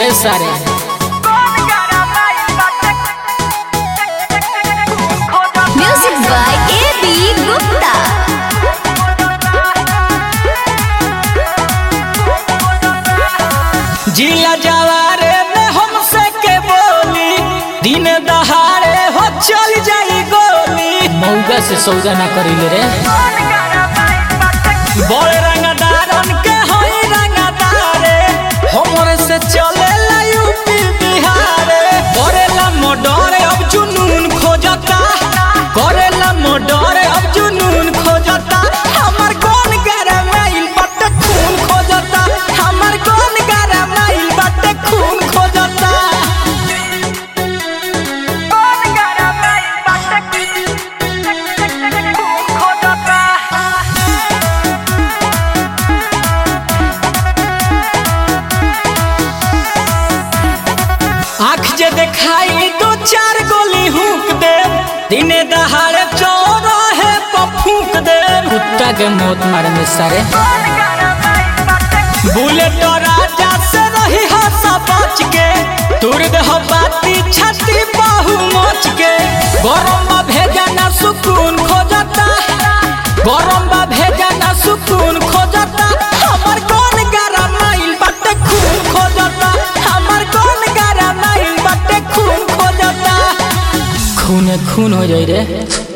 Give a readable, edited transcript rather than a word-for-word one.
रे सारे। Music by AB Gupta. जिला जवारे में हमसे के बोली, दिन दहाड़े हो चल जाई गोली। मौगा से सौदा ना करिले रे। बड़े रंगदारन के होई रंगदारे, हमरे से चले ला यूपी बिहारे। करेला मोडर अब जुनून खोजता, करेला मोडर अब जुनून खोजता। हमर कौन गरमाइल बट खून खोजता, हमर कौन गरमाइल बट खून खोजता। आँख जे देखाई दो चार गोली हुक दे, दिने दहाड़े चौराहे पर फूक दे। कुत्ता के मौत मारे में सारे। बुलेट राजा से रही हंसा बच के, तुर दे हो बाती छाती बाहु मोच के। गरम बा भेजा ना सुकून खोजता, गरम बा भेजा ना सुकून खोजता। हमर कौन गरमाइल बट खून खोजता, हमर कौन गरमाइल बट खून खोजता। खून खून हो जाई रे।